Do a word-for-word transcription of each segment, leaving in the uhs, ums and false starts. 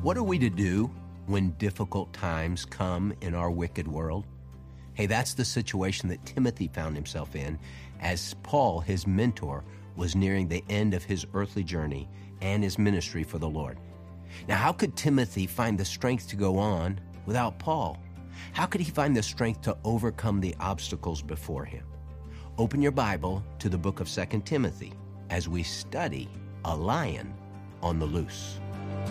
What are we to do when difficult times come in our wicked world? Hey, that's the situation that Timothy found himself in as Paul, his mentor, was nearing the end of his earthly journey and his ministry for the Lord. Now, how could Timothy find the strength to go on without Paul? How could he find the strength to overcome the obstacles before him? Open your Bible to the book of Second Timothy as we study a lion on the loose.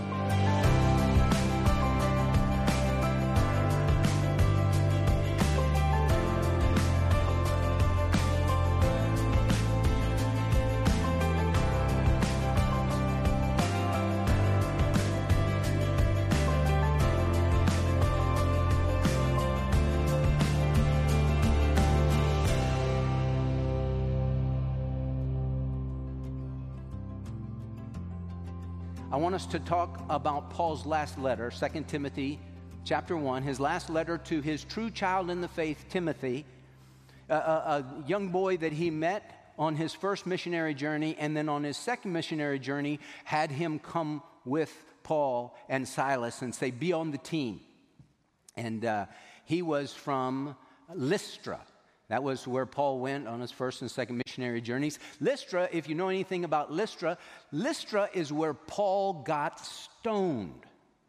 I want us to talk about Paul's last letter, Second Timothy chapter one, his last letter to his true child in the faith, Timothy, a, a, a young boy that he met on his first missionary journey, and then on his second missionary journey had him come with Paul and Silas and say, be on the team. And uh, he was from Lystra. That was where Paul went on his first and second missionary journeys. Lystra, if you know anything about Lystra, Lystra is where Paul got stoned.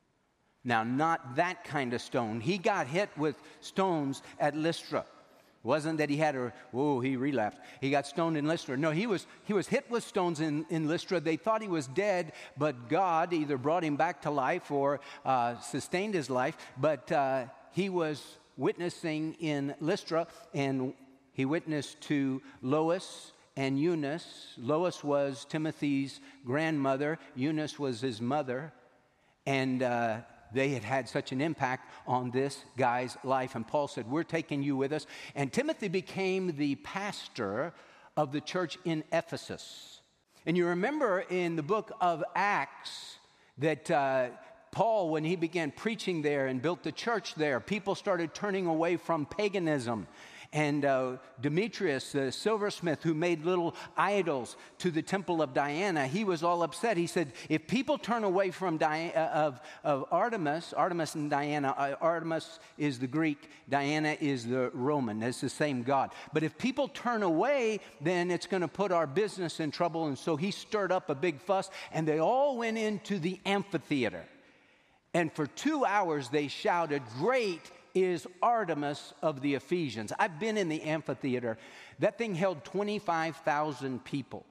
Now, not that kind of stone. He got hit with stones at Lystra. It wasn't that he had a, whoa, he relapsed. He got stoned in Lystra. No, he was he was hit with stones in, in Lystra. They thought he was dead, but God either brought him back to life or uh, sustained his life. But uh, he was witnessing in Lystra, and he witnessed to Lois and Eunice. Lois was Timothy's grandmother. Eunice was his mother. And uh, they had had such an impact on this guy's life. And Paul said, we're taking you with us. And Timothy became the pastor of the church in Ephesus. And you remember in the book of Acts that Uh, Paul, when he began preaching there and built the church there, people started turning away from paganism. And uh, Demetrius, the silversmith who made little idols to the temple of Diana, he was all upset. He said, if people turn away from Di- uh, of, of Artemis, Artemis and Diana, uh, Artemis is the Greek, Diana is the Roman. It's the same God. But if people turn away, then it's going to put our business in trouble. And so he stirred up a big fuss, and they all went into the amphitheater. And for two hours they shouted, great is Artemis of the Ephesians. I've been in the amphitheater. That thing held twenty-five thousand people.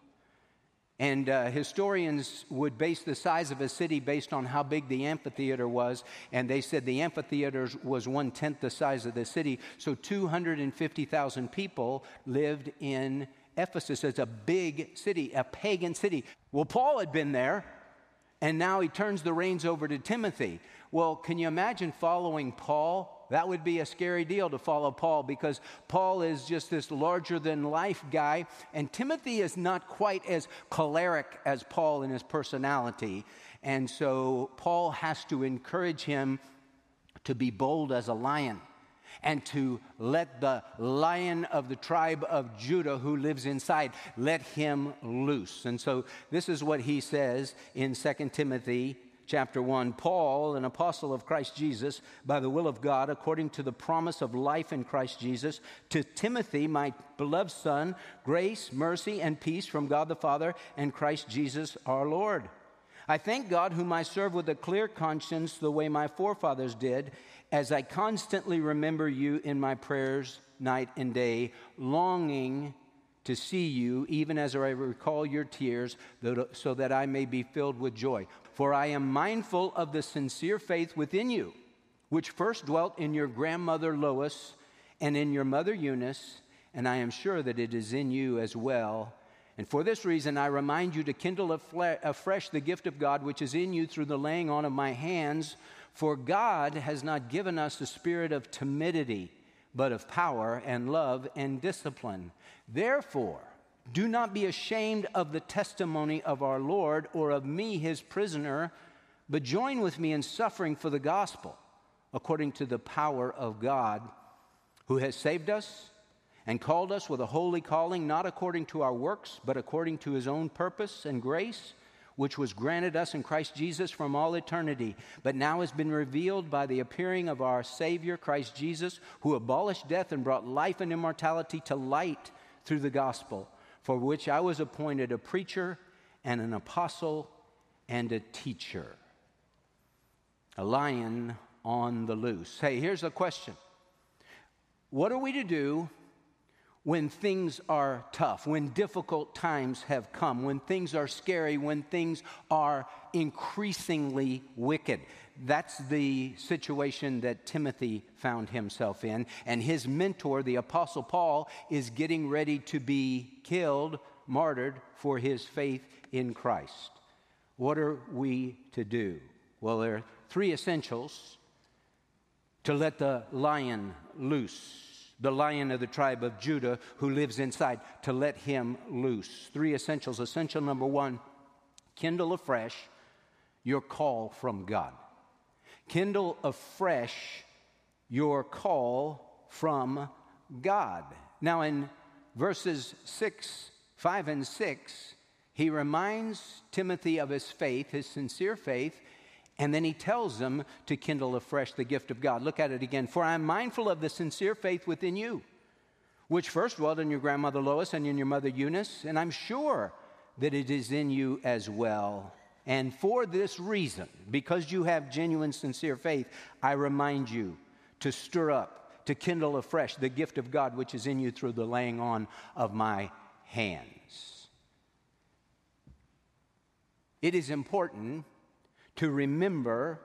And uh, historians would base the size of a city based on how big the amphitheater was. And they said the amphitheater was one-tenth the size of the city. So two hundred fifty thousand people lived in Ephesus. It's a big city, a pagan city. Well, Paul had been there. And now he turns the reins over to Timothy. Well, can you imagine following Paul? That would be a scary deal to follow Paul, because Paul is just this larger-than-life guy. And Timothy is not quite as choleric as Paul in his personality. And so Paul has to encourage him to be bold as a lion, and to let the lion of the tribe of Judah who lives inside, let him loose. And so this is what he says in Second Timothy chapter one. Paul, an apostle of Christ Jesus, by the will of God, according to the promise of life in Christ Jesus, to Timothy, my beloved son, grace, mercy, and peace from God the Father and Christ Jesus our Lord. I thank God, whom I serve with a clear conscience, the way my forefathers did, as I constantly remember you in my prayers night and day, longing to see you, even as I recall your tears, so that I may be filled with joy. For I am mindful of the sincere faith within you, which first dwelt in your grandmother Lois and in your mother Eunice, and I am sure that it is in you as well. And for this reason, I remind you to kindle afresh the gift of God, which is in you through the laying on of my hands. For God has not given us a spirit of timidity, but of power and love and discipline. Therefore, do not be ashamed of the testimony of our Lord or of me, his prisoner, but join with me in suffering for the gospel, according to the power of God, who has saved us and called us with a holy calling, not according to our works, but according to his own purpose and grace, which was granted us in Christ Jesus from all eternity, but now has been revealed by the appearing of our Savior, Christ Jesus, who abolished death and brought life and immortality to light through the gospel, for which I was appointed a preacher and an apostle and a teacher. A lion on the loose. Hey, here's a question. What are we to do when things are tough, when difficult times have come, when things are scary, when things are increasingly wicked? That's the situation that Timothy found himself in. And his mentor, the Apostle Paul, is getting ready to be killed, martyred for his faith in Christ. What are we to do? Well, there are three essentials to let the lion loose. The lion of the tribe of Judah who lives inside, to let him loose. Three essentials. Essential number one, kindle afresh your call from God. Kindle afresh your call from God. Now in verses six, five and six, he reminds Timothy of his faith, his sincere faith, and then he tells them to kindle afresh the gift of God. Look at it again. For I am mindful of the sincere faith within you, which first dwelled in your grandmother Lois and in your mother Eunice, and I'm sure that it is in you as well. And for this reason, because you have genuine, sincere faith, I remind you to stir up, to kindle afresh the gift of God which is in you through the laying on of my hands. It is important to remember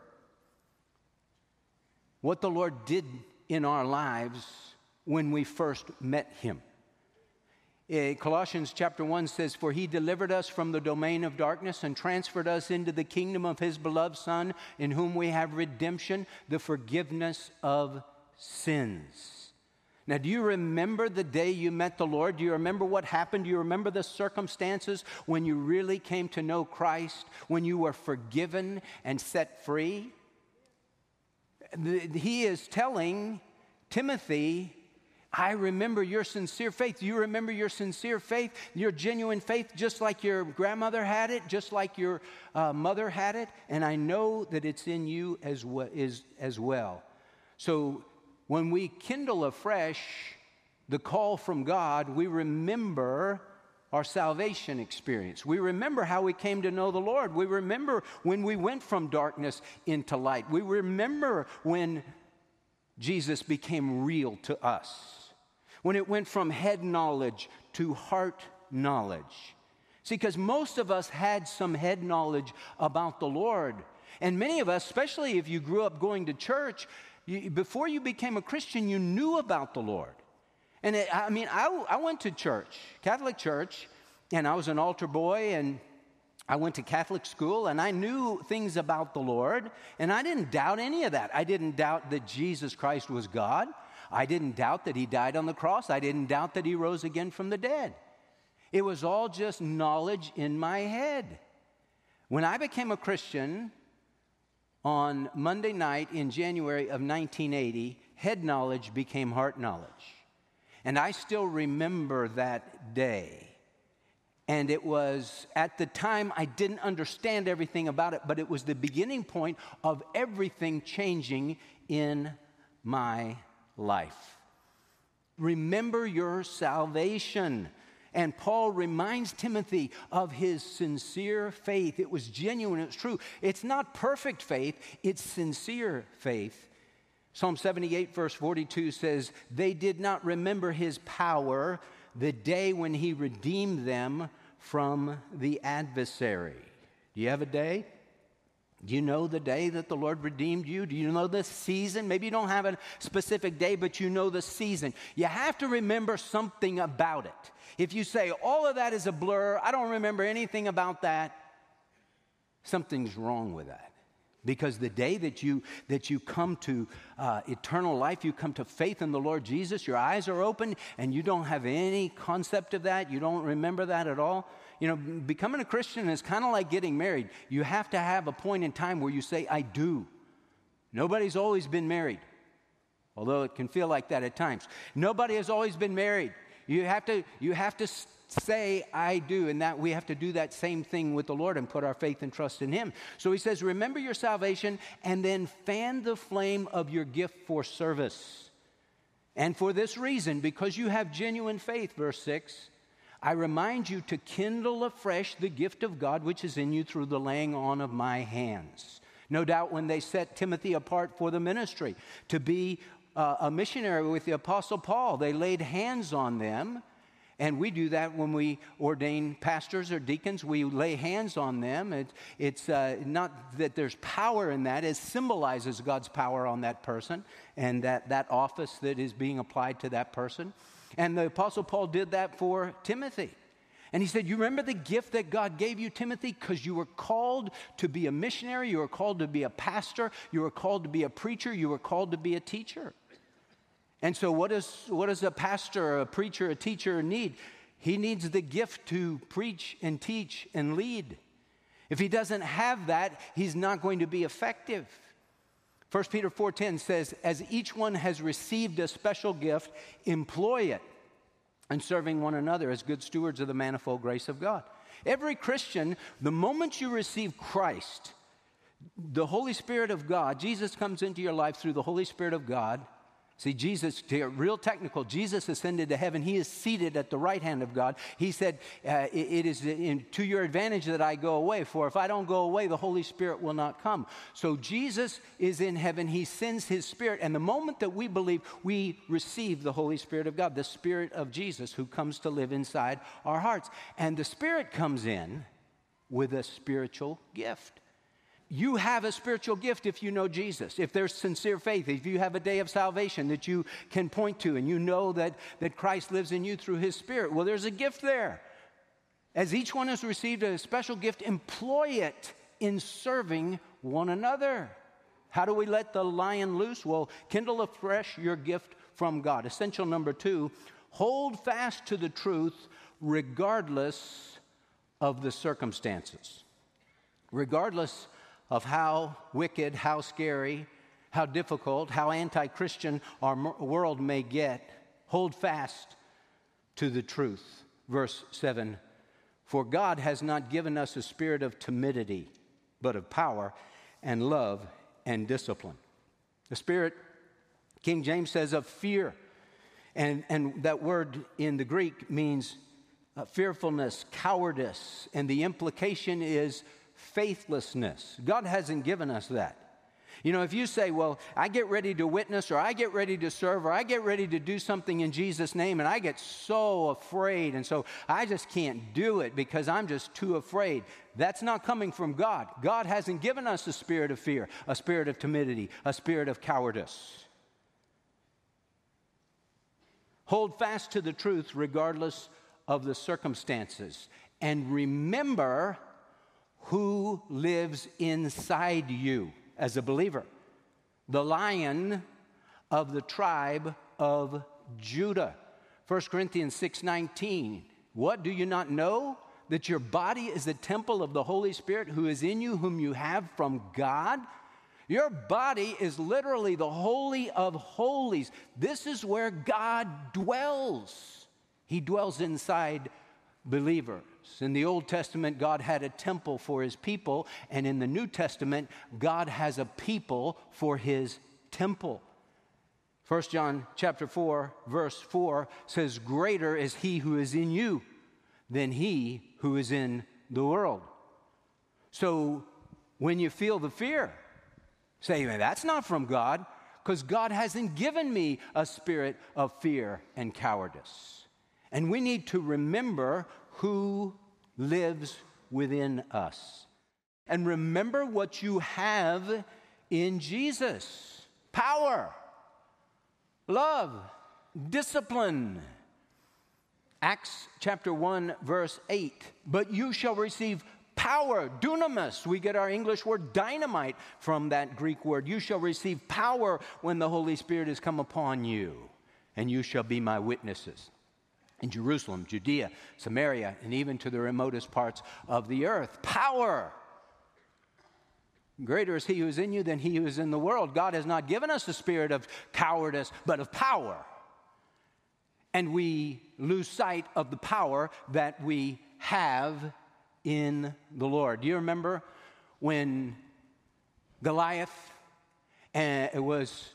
what the Lord did in our lives when we first met him. Uh, Colossians chapter one says, for he delivered us from the domain of darkness and transferred us into the kingdom of his beloved Son, in whom we have redemption, the forgiveness of sins. Now, do you remember the day you met the Lord? Do you remember what happened? Do you remember the circumstances when you really came to know Christ, when you were forgiven and set free? He is telling Timothy, I remember your sincere faith. You remember your sincere faith, your genuine faith, just like your grandmother had it, just like your uh, mother had it, and I know that it's in you as well. Is, as well. So when we kindle afresh the call from God, we remember our salvation experience. We remember how we came to know the Lord. We remember when we went from darkness into light. We remember when Jesus became real to us, when it went from head knowledge to heart knowledge. See, because most of us had some head knowledge about the Lord. And many of us, especially if you grew up going to church, you, before you became a Christian, you knew about the Lord. And it, I mean, I, I went to church, Catholic church, and I was an altar boy, and I went to Catholic school, and I knew things about the Lord, and I didn't doubt any of that. I didn't doubt that Jesus Christ was God. I didn't doubt that he died on the cross. I didn't doubt that he rose again from the dead. It was all just knowledge in my head. When I became a Christian on Monday night in January of nineteen eighty, head knowledge became heart knowledge. And I still remember that day. And it was, at the time, I didn't understand everything about it, but it was the beginning point of everything changing in my life. Remember your salvation. And Paul reminds Timothy of his sincere faith. It was genuine, it's true. It's not perfect faith, it's sincere faith. Psalm seventy-eight, verse forty-two says, they did not remember his power the day when he redeemed them from the adversary. Do you have a day? Do you know the day that the Lord redeemed you? Do you know the season? Maybe you don't have a specific day, but you know the season. You have to remember something about it. If you say, all of that is a blur, I don't remember anything about that, something's wrong with that. Because the day that you that you come to uh, eternal life, you come to faith in the Lord Jesus, your eyes are open, and you don't have any concept of that, you don't remember that at all. You know, becoming a Christian is kind of like getting married. You have to have a point in time where you say, I do. Nobody's always been married, although it can feel like that at times. Nobody has always been married. You have to, you have to say, I do, and that we have to do that same thing with the Lord and put our faith and trust in Him. So he says, remember your salvation, and then fan the flame of your gift for service. And for this reason, because you have genuine faith, verse six, I remind you to kindle afresh the gift of God which is in you through the laying on of my hands. No doubt when they set Timothy apart for the ministry to be uh, a missionary with the Apostle Paul, they laid hands on them. And we do that when we ordain pastors or deacons. We lay hands on them. It, it's uh, not that there's power in that. It symbolizes God's power on that person and that, that office that is being applied to that person. And the Apostle Paul did that for Timothy. And he said, you remember the gift that God gave you, Timothy, because you were called to be a missionary. You were called to be a pastor. You were called to be a preacher. You were called to be a teacher. And so what, is, what does a pastor, a preacher, a teacher need? He needs the gift to preach and teach and lead. If he doesn't have that, he's not going to be effective. First Peter four ten says, as each one has received a special gift, employ it in serving one another as good stewards of the manifold grace of God. Every Christian, the moment you receive Christ, the Holy Spirit of God, Jesus comes into your life through the Holy Spirit of God. See, Jesus, to get real technical, Jesus ascended to heaven. He is seated at the right hand of God. He said, uh, it, it is in, to your advantage that I go away, for if I don't go away, the Holy Spirit will not come. So Jesus is in heaven. He sends His Spirit. And the moment that we believe, we receive the Holy Spirit of God, the Spirit of Jesus who comes to live inside our hearts. And the Spirit comes in with a spiritual gift. You have a spiritual gift if you know Jesus, if there's sincere faith, if you have a day of salvation that you can point to and you know that, that Christ lives in you through His Spirit. Well, there's a gift there. As each one has received a special gift, employ it in serving one another. How do we let the lion loose? Well, kindle afresh your gift from God. Essential number two, hold fast to the truth regardless of the circumstances. Regardless of how wicked, how scary, how difficult, how anti-Christian our world may get, hold fast to the truth. Verse seven, for God has not given us a spirit of timidity, but of power and love and discipline. The spirit, King James says, of fear. And, and that word in the Greek means uh, fearfulness, cowardice, and the implication is faithlessness. God hasn't given us that. You know, if you say, well, I get ready to witness, or I get ready to serve, or I get ready to do something in Jesus' name, and I get so afraid, and so I just can't do it because I'm just too afraid. That's not coming from God. God hasn't given us a spirit of fear, a spirit of timidity, a spirit of cowardice. Hold fast to the truth regardless of the circumstances. And remember who lives inside you as a believer. The Lion of the tribe of Judah. First Corinthians six nineteen. What, do you not know that your body is the temple of the Holy Spirit who is in you, whom you have from God? Your body is literally the Holy of Holies. This is where God dwells. He dwells inside believers. In the Old Testament, God had a temple for His people, and in the New Testament, God has a people for His temple. First John chapter four, verse four says, greater is He who is in you than he who is in the world. So when you feel the fear, say, that's not from God, because God hasn't given me a spirit of fear and cowardice. And we need to remember who lives within us. And remember what you have in Jesus. Power, love, discipline. Acts chapter one, verse eight. But you shall receive power, dunamis. We get our English word dynamite from that Greek word. You shall receive power when the Holy Spirit has come upon you, and you shall be my witnesses in Jerusalem, Judea, Samaria, and even to the remotest parts of the earth. Power. Greater is He who is in you than he who is in the world. God has not given us a spirit of cowardice, but of power. And we lose sight of the power that we have in the Lord. Do you remember when Goliath uh, was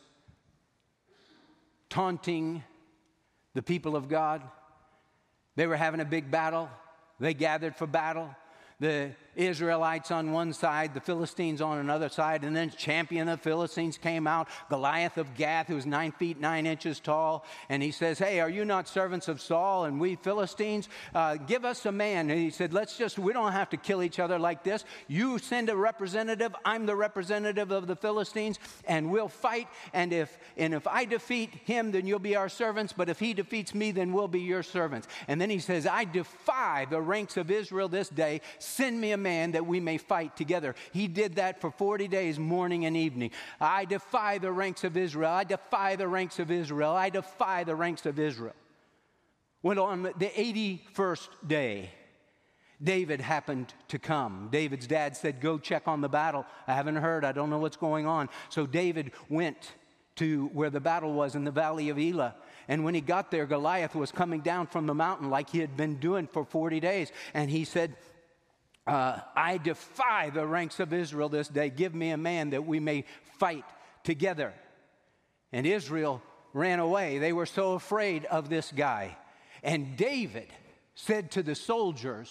taunting the people of God? They were having a big battle. They gathered for battle. The Israelites on one side, the Philistines on another side, and then champion of Philistines came out, Goliath of Gath, who was nine feet nine inches tall, and he says, hey, are you not servants of Saul? And we Philistines, uh, give us a man. And he said, let's just, we don't have to kill each other like this. You send a representative, I'm the representative of the Philistines, and we'll fight, and if, and if I defeat him, then you'll be our servants, but if he defeats me, then we'll be your servants. And then he says, I defy the ranks of Israel this day. Send me a man that we may fight together. He did that for forty days, morning and evening. I defy the ranks of Israel. I defy the ranks of Israel. I defy the ranks of Israel. When on the eighty-first day, David happened to come. David's dad said, go check on the battle. I haven't heard. I don't know what's going on. So David went to where the battle was in the valley of Elah. And when he got there, Goliath was coming down from the mountain like he had been doing for forty days. And he said, Uh, I defy the ranks of Israel this day. Give me a man that we may fight together. And Israel ran away. They were so afraid of this guy. And David said to the soldiers,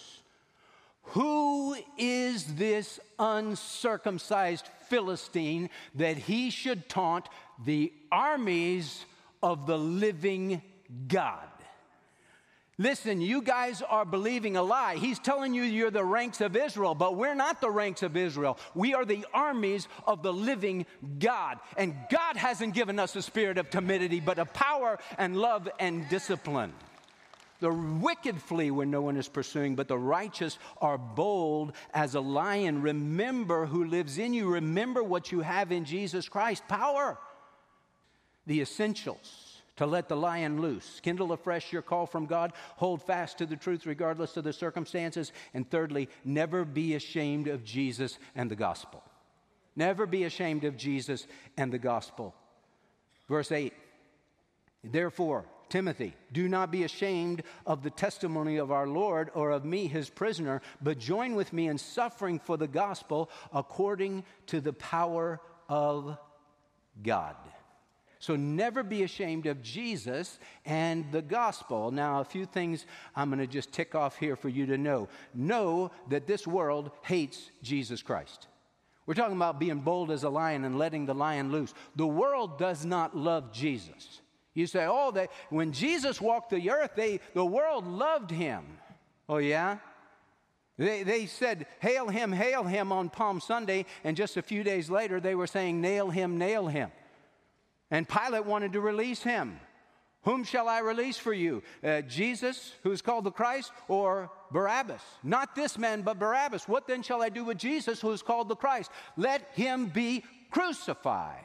who is this uncircumcised Philistine that he should taunt the armies of the living God? Listen, you guys are believing a lie. He's telling you you're the ranks of Israel, but we're not the ranks of Israel. We are the armies of the living God. And God hasn't given us a spirit of timidity, but of power and love and discipline. The wicked flee when no one is pursuing, but the righteous are bold as a lion. Remember who lives in you. Remember what you have in Jesus Christ. Power. The essentials. To let the lion loose. Kindle afresh your call from God. Hold fast to the truth regardless of the circumstances. And thirdly, never be ashamed of Jesus and the gospel. Never be ashamed of Jesus and the gospel. Verse eight. Therefore, Timothy, do not be ashamed of the testimony of our Lord or of me, his prisoner, but join with me in suffering for the gospel according to the power of God. So never be ashamed of Jesus and the gospel. Now, a few things I'm going to just tick off here for you to know. Know that this world hates Jesus Christ. We're talking about being bold as a lion and letting the lion loose. The world does not love Jesus. You say, oh, they, when Jesus walked the earth, they, the world loved him. Oh, yeah? They, they said, hail him, hail him on Palm Sunday, and just a few days later, they were saying, nail him, nail him. And Pilate wanted to release him. Whom shall I release for you? Uh, Jesus, who is called the Christ, or Barabbas? Not this man, but Barabbas. What then shall I do with Jesus, who is called the Christ? Let him be crucified.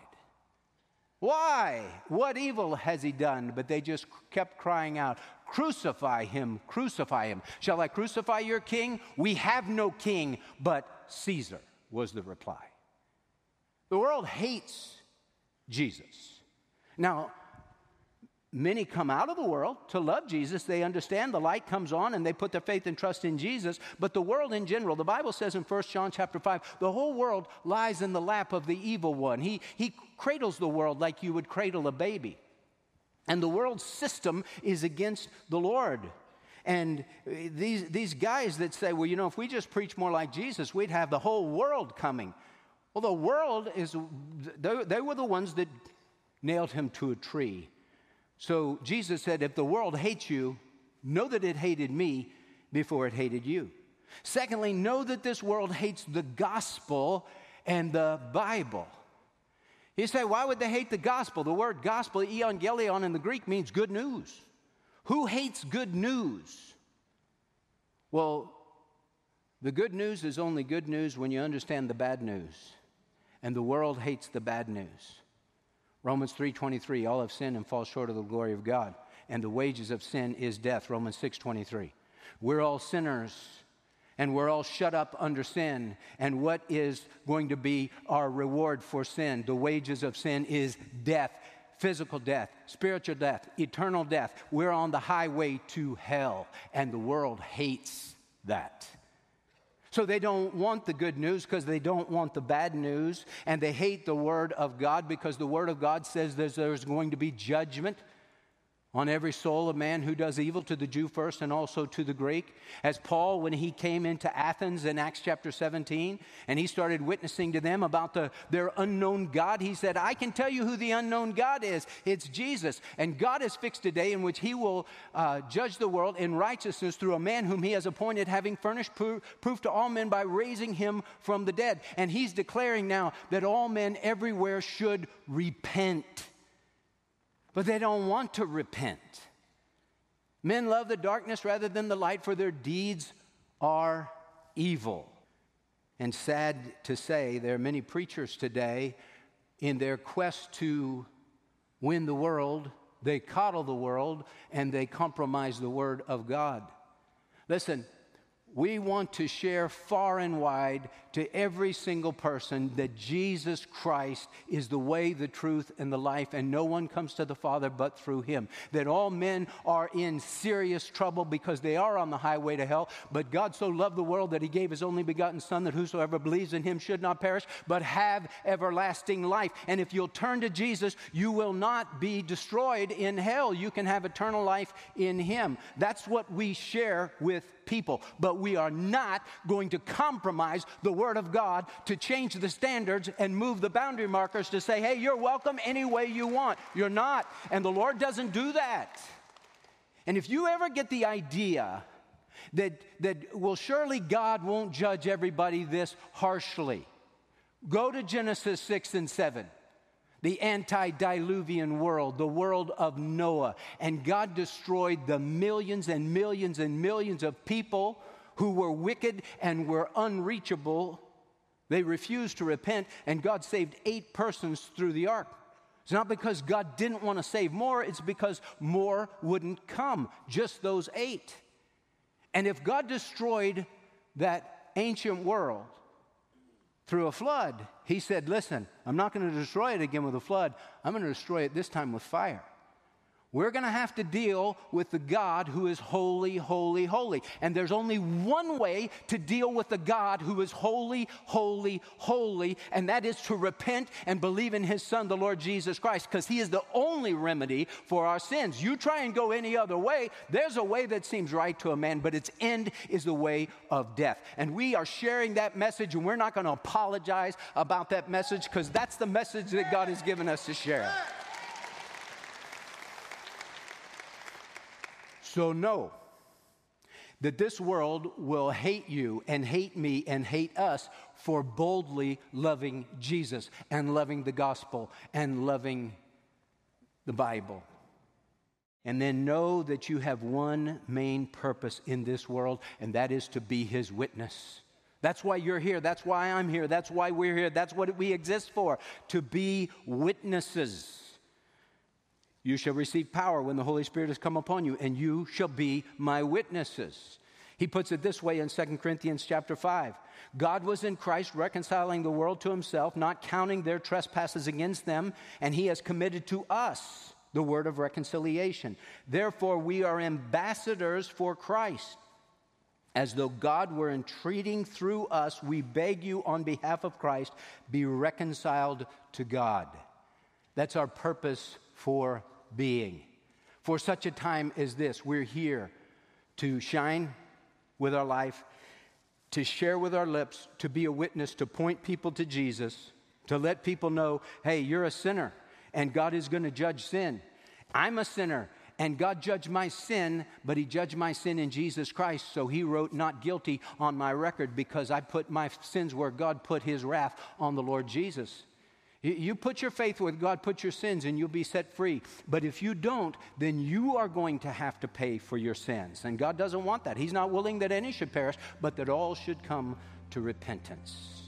Why? What evil has he done? But they just kept crying out, crucify him, crucify him. Shall I crucify your king? We have no king but Caesar, was the reply. The world hates Jesus. Now, many come out of the world to love Jesus. They understand the light comes on and they put their faith and trust in Jesus. But the world in general, the Bible says in First John chapter five, the whole world lies in the lap of the evil one. He, he cradles the world like you would cradle a baby. And the world's system is against the Lord. And these, these guys that say, well, you know, if we just preach more like Jesus, we'd have the whole world coming. Well, the world is, they, they were the ones that nailed him to a tree. So Jesus said, if the world hates you, know that it hated me before it hated you. Secondly, know that this world hates the gospel and the Bible. You say, why would they hate the gospel? The word gospel, euangelion in the Greek, means good news. Who hates good news? Well, the good news is only good news when you understand the bad news. And the world hates the bad news. Romans three twenty-three, all have sinned and fall short of the glory of God. And the wages of sin is death, Romans six twenty-three. We're all sinners, and we're all shut up under sin. And what is going to be our reward for sin? The wages of sin is death. physical death, spiritual death, eternal death. We're on the highway to hell, and the world hates that. So they don't want the good news because they don't want the bad news, and they hate the Word of God because the Word of God says there's, there's going to be judgment on every soul of man who does evil, to the Jew first and also to the Greek. As Paul, when he came into Athens in Acts chapter seventeen, and he started witnessing to them about the, their unknown God, he said, I can tell you who the unknown God is. It's Jesus. And God has fixed a day in which he will uh, judge the world in righteousness through a man whom he has appointed, having furnished proof, proof to all men by raising him from the dead. And he's declaring now that all men everywhere should repent. But they don't want to repent. Men love the darkness rather than the light, for their deeds are evil. And sad to say, there are many preachers today, in their quest to win the world, they coddle the world and they compromise the Word of God. Listen, we want to share far and wide to every single person that Jesus Christ is the way, the truth, and the life, and no one comes to the Father but through him. That all men are in serious trouble because they are on the highway to hell, but God so loved the world that he gave his only begotten Son, that whosoever believes in him should not perish but have everlasting life. And if you'll turn to Jesus, you will not be destroyed in hell. You can have eternal life in him. That's what we share with people. But we are not going to compromise the Word of God to change the standards and move the boundary markers to say, hey, you're welcome any way you want. You're not. And the Lord doesn't do that. And if you ever get the idea that, that well, surely God won't judge everybody this harshly, go to Genesis six and seven. The antediluvian world, the world of Noah. And God destroyed the millions and millions and millions of people who were wicked and were unreachable. They refused to repent, and God saved eight persons through the ark. It's not because God didn't want to save more, it's because more wouldn't come, just those eight. And if God destroyed that ancient world through a flood, he said, listen, I'm not going to destroy it again with a flood. I'm going to destroy it this time with fire. We're going to have to deal with the God who is holy, holy, holy. And there's only one way to deal with the God who is holy, holy, holy, and that is to repent and believe in his Son, the Lord Jesus Christ, because he is the only remedy for our sins. You try and go any other way, there's a way that seems right to a man, but its end is the way of death. And we are sharing that message, and we're not going to apologize about that message, because that's the message that God has given us to share. So know that this world will hate you and hate me and hate us for boldly loving Jesus and loving the gospel and loving the Bible. And then know that you have one main purpose in this world, and that is to be his witness. That's why you're here. That's why I'm here. That's why we're here. That's what we exist for, to be witnesses. You shall receive power when the Holy Spirit has come upon you, and you shall be my witnesses. He puts it this way in Second Corinthians chapter five. God was in Christ reconciling the world to himself, not counting their trespasses against them, and he has committed to us the word of reconciliation. Therefore, we are ambassadors for Christ. As though God were entreating through us, we beg you on behalf of Christ, be reconciled to God. That's our purpose for being. For such a time as this, we're here to shine with our life, to share with our lips, to be a witness, to point people to Jesus, to let people know, hey, you're a sinner, and God is going to judge sin. I'm a sinner, and God judged my sin, but he judged my sin in Jesus Christ, so he wrote not guilty on my record because I put my sins where God put his wrath on the Lord Jesus. You put your faith with God, put your sins, and you'll be set free. But if you don't, then you are going to have to pay for your sins. And God doesn't want that. He's not willing that any should perish, but that all should come to repentance.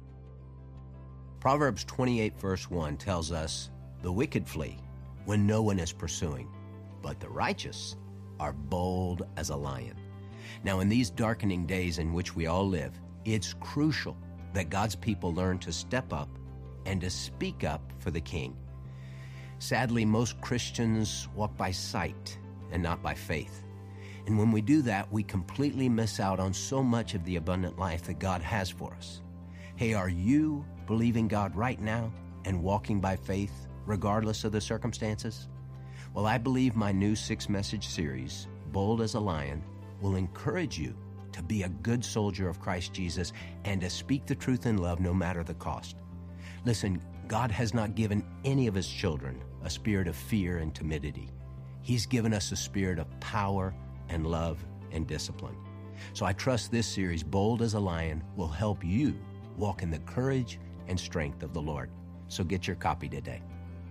Proverbs twenty-eight verse one tells us, the wicked flee when no one is pursuing, but the righteous are bold as a lion. Now, in these darkening days in which we all live, it's crucial that God's people learn to step up and to speak up for the King. Sadly, most Christians walk by sight and not by faith. And when we do that, we completely miss out on so much of the abundant life that God has for us. Hey, are you believing God right now and walking by faith, regardless of the circumstances? Well, I believe my new six-message series, Bold as a Lion, will encourage you to be a good soldier of Christ Jesus and to speak the truth in love no matter the cost. Listen, God has not given any of his children a spirit of fear and timidity. He's given us a spirit of power and love and discipline. So I trust this series, Bold as a Lion, will help you walk in the courage and strength of the Lord. So get your copy today.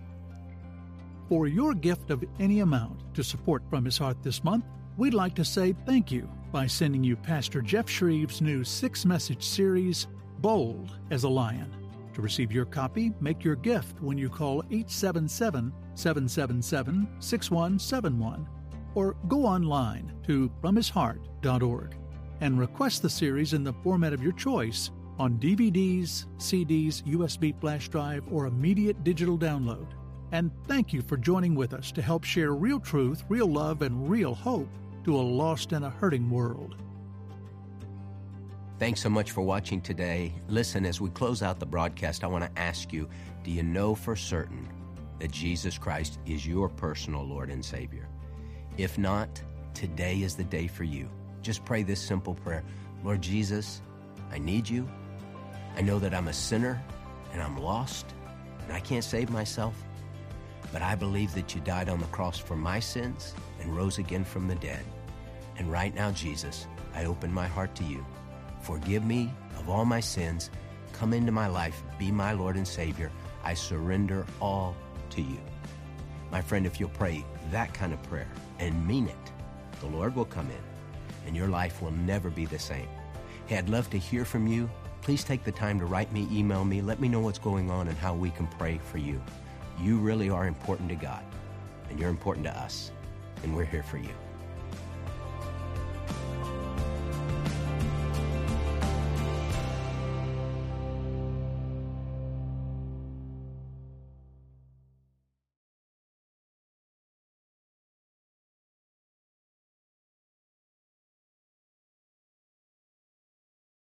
For your gift of any amount to support From His Heart this month, we'd like to say thank you by sending you Pastor Jeff Shreve's new six-message series, Bold as a Lion. To receive your copy, make your gift when you call eight seven seven, seven seven seven, six one seven one or go online to from his heart dot org and request the series in the format of your choice on D V Ds, C Ds, U S B flash drive, or immediate digital download. And thank you for joining with us to help share real truth, real love, and real hope to a lost and a hurting world. Thanks so much for watching today. Listen, as we close out the broadcast, I want to ask you, do you know for certain that Jesus Christ is your personal Lord and Savior? If not, today is the day for you. Just pray this simple prayer. Lord Jesus, I need you. I know that I'm a sinner and I'm lost and I can't save myself, but I believe that you died on the cross for my sins and rose again from the dead. And right now, Jesus, I open my heart to you. Forgive me of all my sins. Come into my life. Be my Lord and Savior. I surrender all to you. My friend, if you'll pray that kind of prayer and mean it, the Lord will come in and your life will never be the same. Hey, I'd love to hear from you. Please take the time to write me, email me. Let me know what's going on and how we can pray for you. You really are important to God, and you're important to us, and we're here for you.